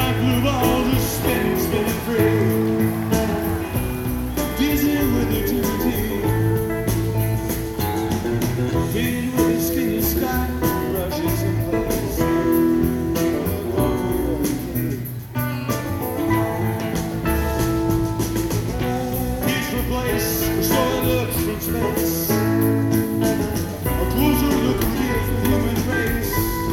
blue balls are spinning, spinning free. Dizzy with eternity. Fading with the skinny sky. Rushes and pulls. Peaceful place. Slowly looks from space. A closer look reveals the human race.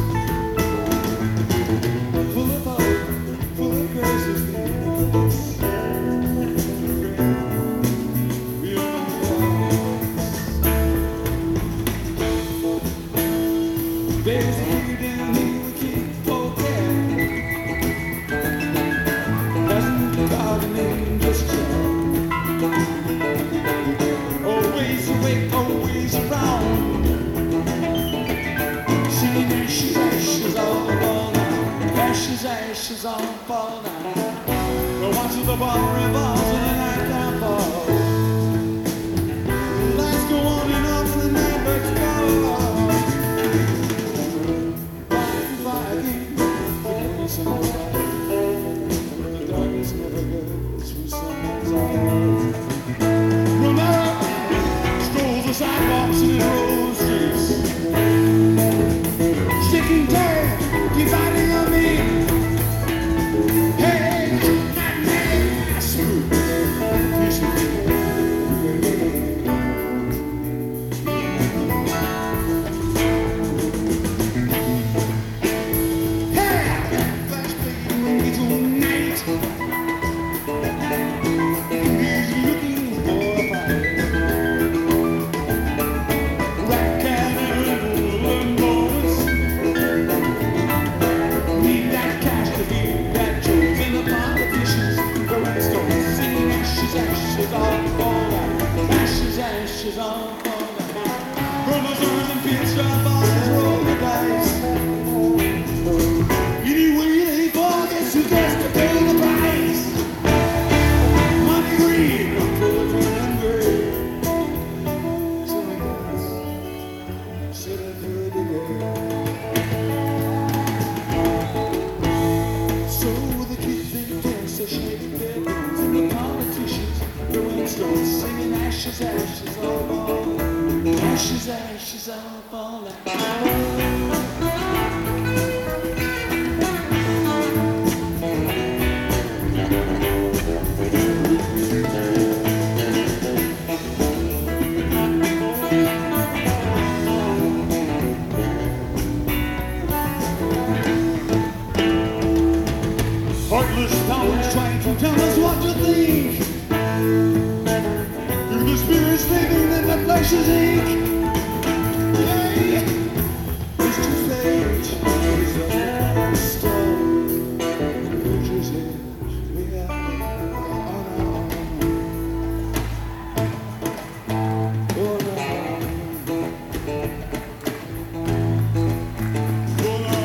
Full of hope, full of grace is the universe. There's a way down here we can't forget. Doesn't God name just yet. Always awake, always around. Singing ashes, ashes all fall down. Ashes, ashes all fall down. The watch of the bottle revolves and the night time falls. The lights go on and off and the night birds call. Fly again, give me some more light. The darkness never goes through someone's eyes. Romero strolls the sidewalks and the road streets. Sticking dirt, dividing on me. Hey, my name is Smooth. Hey, flash playing into night. He's looking for a fight. Rat cannon and bullets. Need that cash to feed that Jones and the politicians. The rhinestones singing ashes, ashes all fall down. Ashes, ashes all fall down. Chromosomes and pins drop off and roll the dice. Anyway, they forget who gets to pay the price. Money green, bullet and gray. So I guess, should have heard the So the kids and dance, they shake their bones, and the politicians, the rhinestones, singing ashes, ashes all fall down. Ashes, ashes all fall down. Heartless powers trying to tell us what to think. Through the spirit's living and the flesh is ink. Hey, it's too late. It's a stone. Bridges in. We are on our own. Oh, no. Oh, no.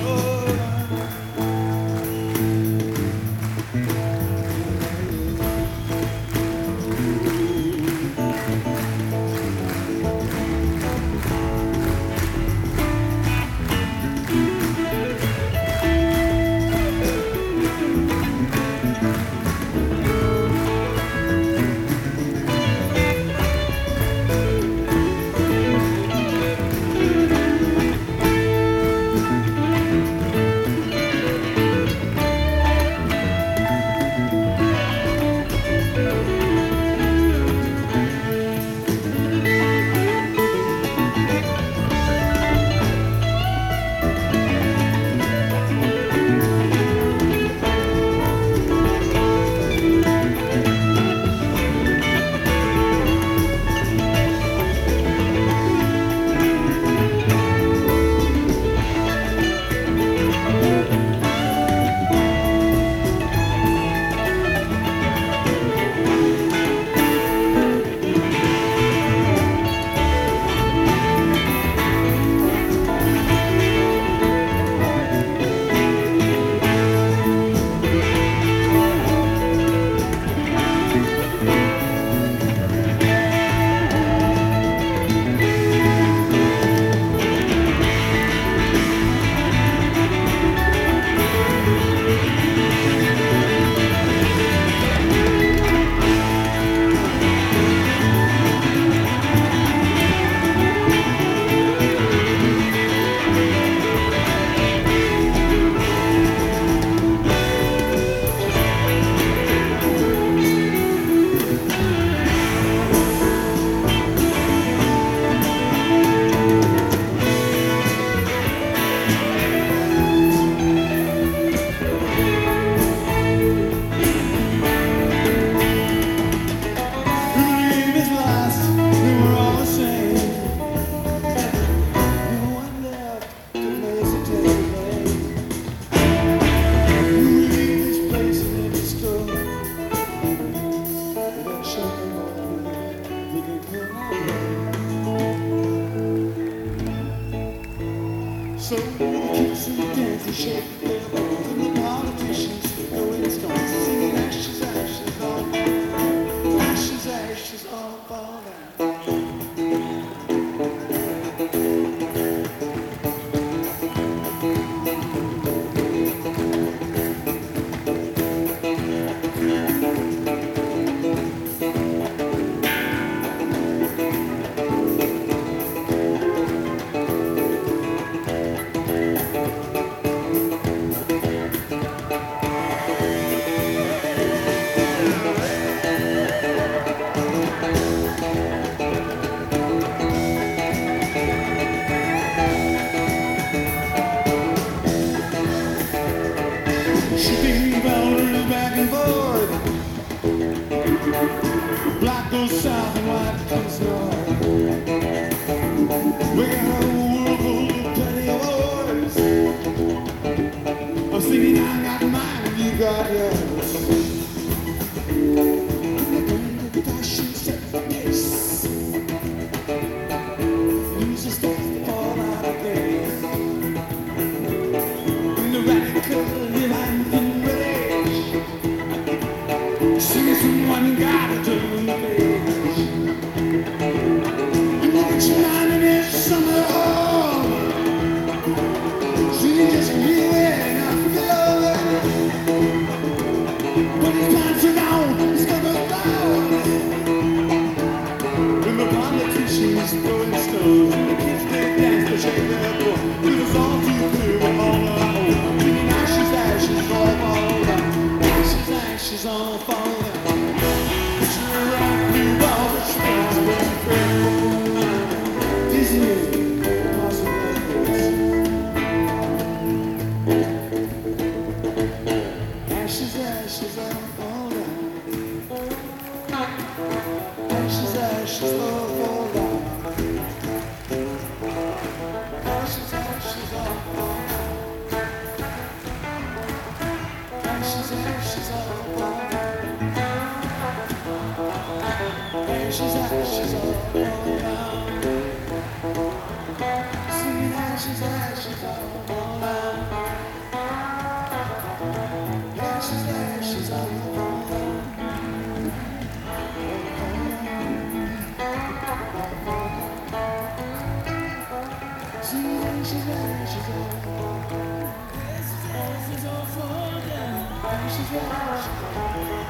She thinks boulders back and forth. Black goes south and white comes north. We got a world full of petty awards. I'm singing, I got mine and you got yours. The fashion set the pace. Losers start to fall out of place. In the radical divine rage. Singing someone gotta turn the page. And next night in this summer hall, she just feeling African love. But his pants are down, he's coming down. And the politicians throwing stones, and the kids they dance to shake their floor. It was all too clear, we're all alone. Thinking ashes, ashes, all fall down. Ashes, ashes, all fall down. Picture a rock, blue ball, the springs burn free. Disney, possibilities. Ashes, ashes, all fall down. Ashes, ashes, all fall down. Ashes, ashes, all fall down. Ashes, ashes, all fall down. Ashes, ashes, all fall down. Singing ashes, ashes, all fall down. Ashes, ashes, all fall down. Singing ashes, ashes, all fall down. Ashes, ashes, all fall down. Ashes, ashes, all fall down.